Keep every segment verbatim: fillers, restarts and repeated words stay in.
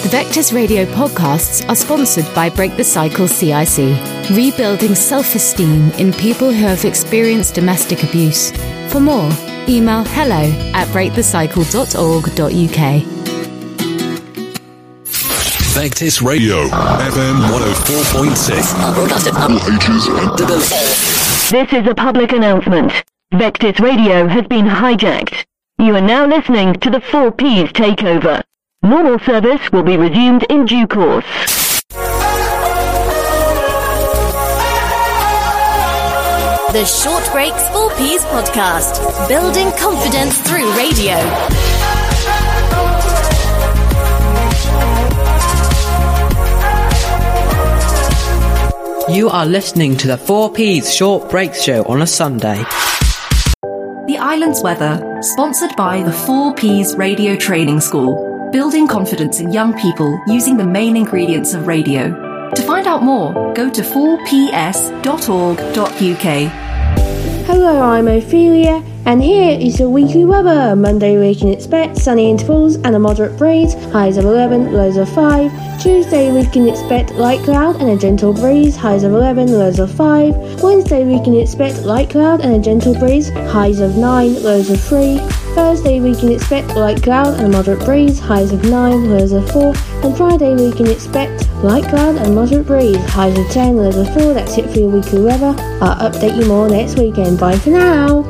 The Vectis Radio podcasts are sponsored by Break the Cycle C I C, rebuilding self-esteem in people who have experienced domestic abuse. For more, email hello at break the cycle dot org dot u k. Vectis Radio, F M one oh four point six. This is a public announcement. Vectis Radio has been hijacked. You are now listening to the four P's takeover. Normal service will be resumed in due course. The Short Breaks four P's podcast, building confidence through radio. You are listening to the four P's Short Breaks show on a Sunday. The Island's Weather, sponsored by the four P's Radio Training School, building confidence in young people using the main ingredients of radio. To find out more, go to four p s dot org dot u k. Hello, I'm Ophelia, and here is the weekly weather. Monday we can expect sunny intervals and a moderate breeze, highs of eleven, lows of five. Tuesday we can expect light cloud and a gentle breeze, highs of eleven, lows of five. Wednesday we can expect light cloud and a gentle breeze, highs of nine, lows of three. Thursday we can expect light cloud and a moderate breeze, highs of nine, lows of four. And Friday we can expect light cloud and moderate breeze, highs of ten, lows of four. That's it for your weekly weather. I'll update you more next weekend. Bye for now.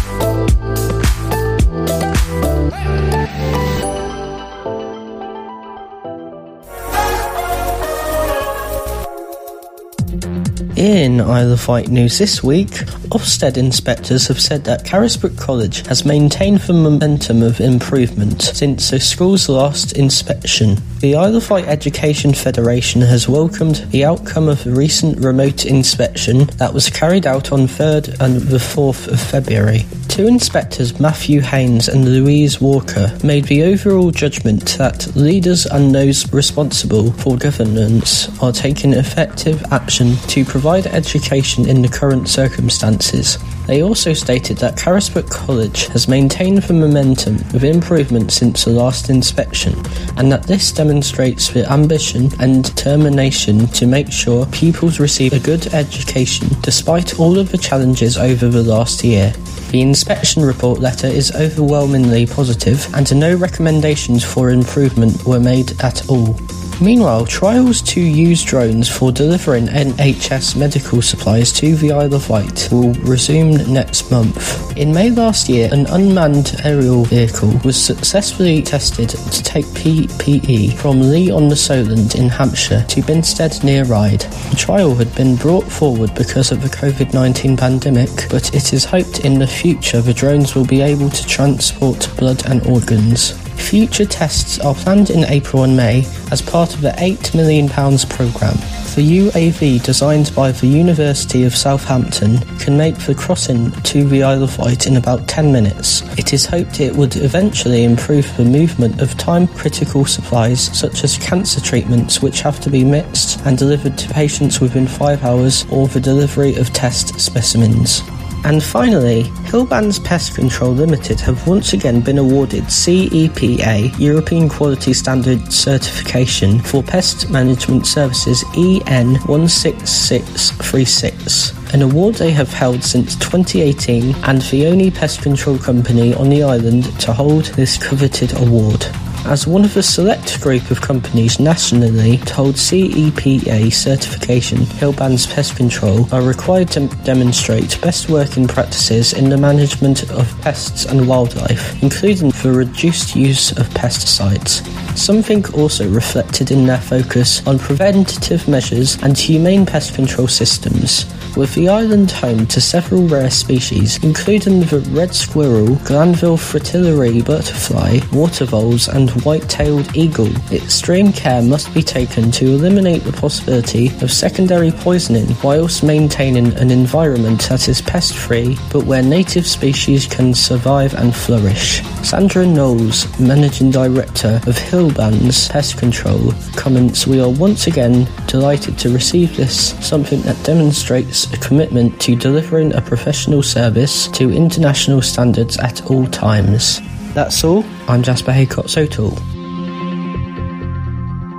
In Isle of Wight news this week, Ofsted inspectors have said that Carisbrooke College has maintained the momentum of improvement since the school's last inspection. The Isle of Wight Education Federation has welcomed the outcome of a recent remote inspection that was carried out on third and the fourth of February. Two inspectors, Matthew Haynes and Louise Walker, made the overall judgment that leaders and those responsible for governance are taking effective action to provide education in the current circumstances. They also stated that Carisbrooke College has maintained the momentum of improvement since the last inspection, and that this demonstrates the ambition and determination to make sure pupils receive a good education despite all of the challenges over the last year. The inspection report letter is overwhelmingly positive, and no recommendations for improvement were made at all. Meanwhile, trials to use drones for delivering N H S medical supplies to the Isle of Wight will resume next month. In May last year, an unmanned aerial vehicle was successfully tested to take P P E from Lee on the Solent in Hampshire to Binstead near Ryde. The trial had been brought forward because of the covid nineteen pandemic, but it is hoped in the future the drones will be able to transport blood and organs. Future tests are planned in April and May as part of the eight million pounds programme. The U A V, designed by the University of Southampton, can make the crossing to the Isle of Wight in about ten minutes. It is hoped it would eventually improve the movement of time-critical supplies such as cancer treatments, which have to be mixed and delivered to patients within five hours, or the delivery of test specimens. And finally, Hillbands Pest Control Limited have once again been awarded C E P A European Quality Standard Certification for Pest Management Services E N one six six three six, an award they have held since twenty eighteen and the only pest control company on the island to hold this coveted award. As one of a select group of companies nationally to hold C E P A certification, Hillbands Pest Control are required to demonstrate best working practices in the management of pests and wildlife, including the reduced use of pesticides. Something also reflected in their focus on preventative measures and humane pest control systems, with the island home to several rare species, including the red squirrel, Glanville fritillary butterfly, water voles and white-tailed eagle. Extreme care must be taken to eliminate the possibility of secondary poisoning whilst maintaining an environment that is pest-free but where native species can survive and flourish. Sandra Knowles, Managing Director of Hillbands Pest Control, comments, "We are once again delighted to receive this, something that demonstrates a commitment to delivering a professional service to international standards at all times." That's all. I'm Jasper Haycott Sotal.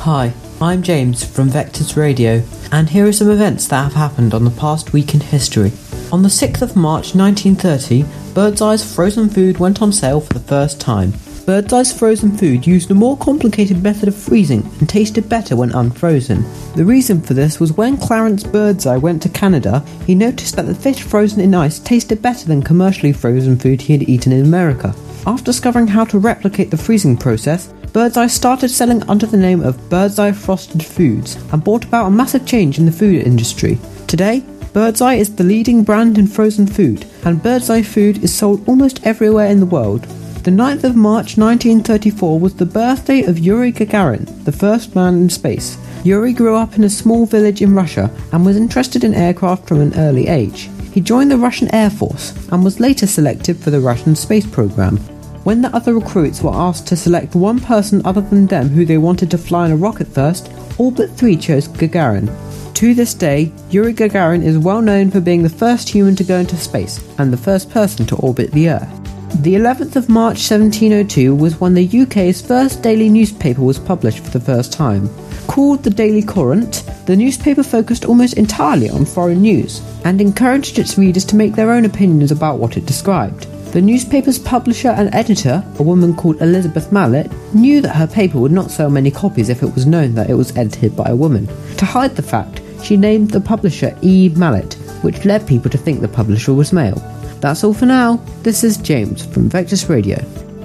Hi, I'm James from Vectors Radio, and here are some events that have happened on the past week in history. On the sixth of March nineteen thirty, Birdseye's frozen food went on sale for the first time. Birdseye's frozen food used a more complicated method of freezing and tasted better when unfrozen. The reason for this was when Clarence Birdseye went to Canada, he noticed that the fish frozen in ice tasted better than commercially frozen food he had eaten in America. After discovering how to replicate the freezing process, Birdseye started selling under the name of Birdseye Frosted Foods and brought about a massive change in the food industry. Today, Birdseye is the leading brand in frozen food, and Birdseye food is sold almost everywhere in the world. The ninth of March nineteen thirty-four was the birthday of Yuri Gagarin, the first man in space. Yuri grew up in a small village in Russia and was interested in aircraft from an early age. He joined the Russian Air Force and was later selected for the Russian space program. When the other recruits were asked to select one person other than them who they wanted to fly in a rocket first, all but three chose Gagarin. To this day, Yuri Gagarin is well known for being the first human to go into space and the first person to orbit the Earth. The eleventh of March seventeen oh two was when the U K's first daily newspaper was published for the first time. Called the Daily Courant, the newspaper focused almost entirely on foreign news and encouraged its readers to make their own opinions about what it described. The newspaper's publisher and editor, a woman called Elizabeth Mallet, knew that her paper would not sell many copies if it was known that it was edited by a woman. To hide the fact, she named the publisher E. Mallet, which led people to think the publisher was male. That's all for now. This is James from Vectors Radio.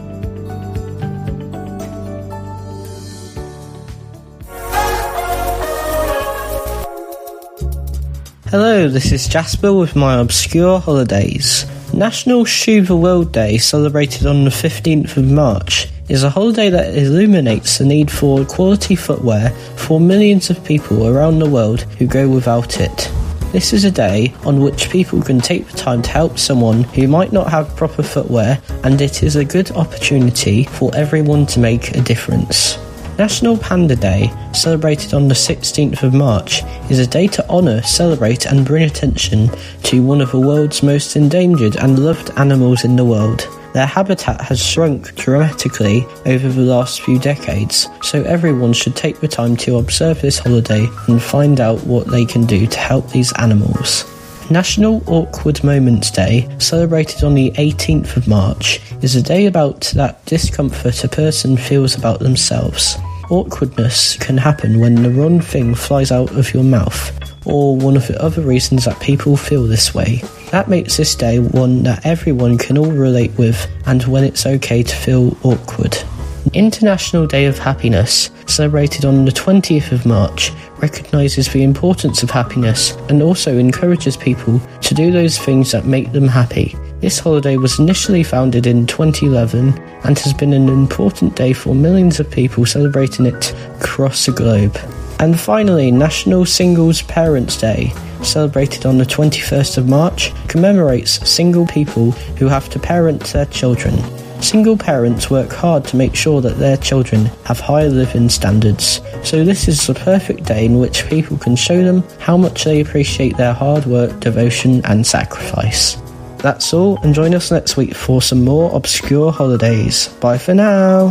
Hello, this is Jasper with my obscure holidays. National Shoe the World Day, celebrated on the fifteenth of March, is a holiday that illuminates the need for quality footwear for millions of people around the world who go without it. This is a day on which people can take the time to help someone who might not have proper footwear, and it is a good opportunity for everyone to make a difference. National Panda Day, celebrated on the sixteenth of March, is a day to honour, celebrate and bring attention to one of the world's most endangered and loved animals in the world. Their habitat has shrunk dramatically over the last few decades, so everyone should take the time to observe this holiday and find out what they can do to help these animals. National Awkward Moments Day, celebrated on the eighteenth of March, is a day about that discomfort a person feels about themselves. Awkwardness can happen when the wrong thing flies out of your mouth, or one of the other reasons that people feel this way. That makes this day one that everyone can all relate with, and when it's okay to feel awkward. International Day of Happiness, celebrated on the twentieth of March, recognises the importance of happiness and also encourages people to do those things that make them happy. This holiday was initially founded in twenty eleven and has been an important day for millions of people celebrating it across the globe. And finally, National Singles Parents Day, celebrated on the twenty-first of March, commemorates single people who have to parent their children. Single parents work hard to make sure that their children have higher living standards, so this is the perfect day in which people can show them how much they appreciate their hard work, devotion and sacrifice. That's all, and join us next week for some more obscure holidays. Bye for now!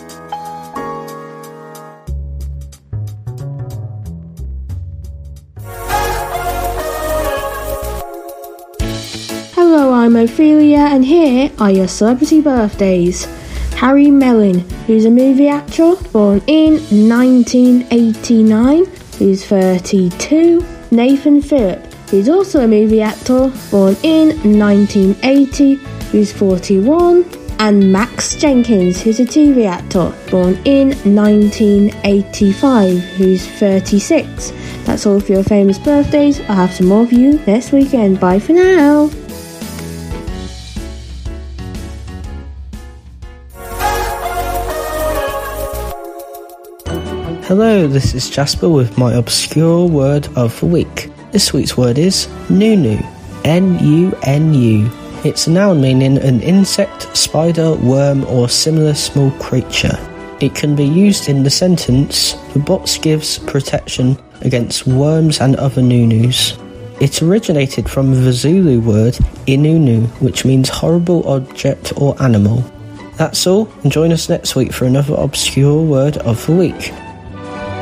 Hello, I'm Ophelia, and here are your celebrity birthdays. Harry Mellon, who's a movie actor, born in nineteen eighty-nine, who's thirty-two. Nathan Phillip, who's also a movie actor, born in nineteen eighty, who's forty-one. And Max Jenkins, who's a T V actor, born in nineteen eighty-five, who's thirty-six. That's all for your famous birthdays. I'll have some more for you next weekend. Bye for now. Hello, this is Jasper with my obscure word of the week. This week's word is Nunu. N U N U. It's a noun meaning an insect, spider, worm or similar small creature. It can be used in the sentence, the box gives protection against worms and other nunus. It originated from the Zulu word Inunu, which means horrible object or animal. That's all, and join us next week for another obscure word of the week.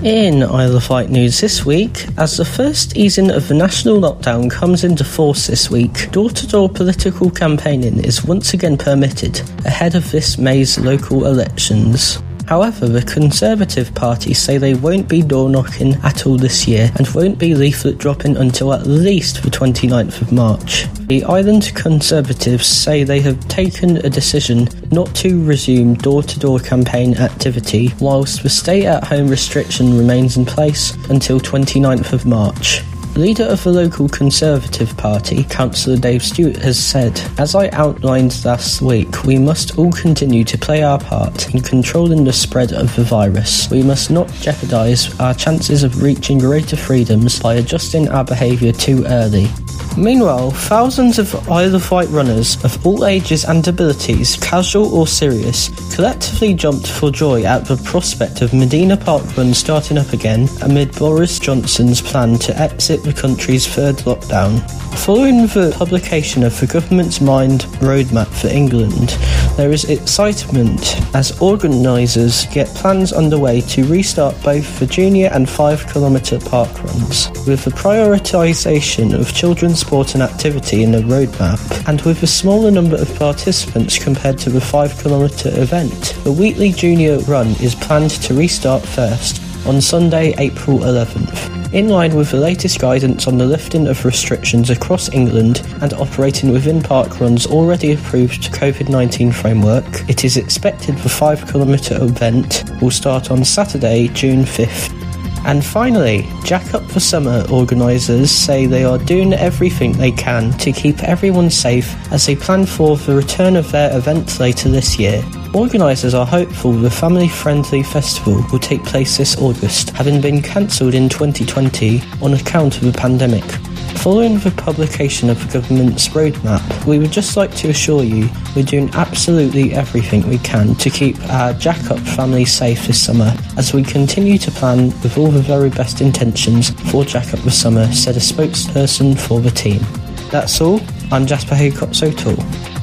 In Isle of Wight news this week, as the first easing of the national lockdown comes into force this week, door-to-door political campaigning is once again permitted ahead of this May's local elections. However, the Conservative Party say they won't be door-knocking at all this year and won't be leaflet dropping until at least the twenty-ninth of March. The Island Conservatives say they have taken a decision not to resume door-to-door campaign activity whilst the stay-at-home restriction remains in place until twenty-ninth of March. Leader of the local Conservative Party, Councillor Dave Stewart, has said, "As I outlined last week, we must all continue to play our part in controlling the spread of the virus. We must not jeopardise our chances of reaching greater freedoms by adjusting our behaviour too early." Meanwhile, thousands of Isle of Wight runners of all ages and abilities, casual or serious, collectively jumped for joy at the prospect of Medina Park Run starting up again amid Boris Johnson's plan to exit the country's third lockdown. Following the publication of the government's Mind roadmap for England, there is excitement as organisers get plans underway to restart both the junior and five kilometre park runs, with the prioritisation of children's sport and activity in the roadmap, and with a smaller number of participants compared to the five kilometre event. The Wheatley Junior Run is planned to restart first on Sunday, April eleventh. In line with the latest guidance on the lifting of restrictions across England and operating within parkruns already approved COVID nineteen framework, it is expected the five kilometre event will start on Saturday, June fifth. And finally, Jack Up for Summer organisers say they are doing everything they can to keep everyone safe as they plan for the return of their event later this year. Organisers are hopeful the family-friendly festival will take place this August, having been cancelled in twenty twenty on account of the pandemic. Following the publication of the government's roadmap, we would just like to assure you we're doing absolutely everything we can to keep our Jack Up family safe this summer as we continue to plan with all the very best intentions for Jack Up the Summer, said a spokesperson for the team. That's all. I'm Jasper Haycox-O'Toole.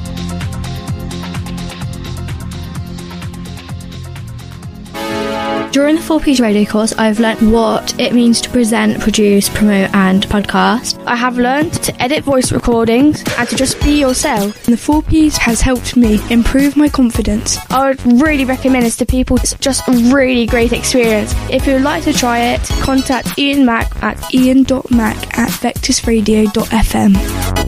During the four Ps radio course, I've learnt what it means to present, produce, promote and podcast. I have learnt to edit voice recordings and to just be yourself. And the four Ps has helped me improve my confidence. I would really recommend this to people. It's just a really great experience. If you would like to try it, contact Ian Mack at ian dot mack at vectis radio dot f m.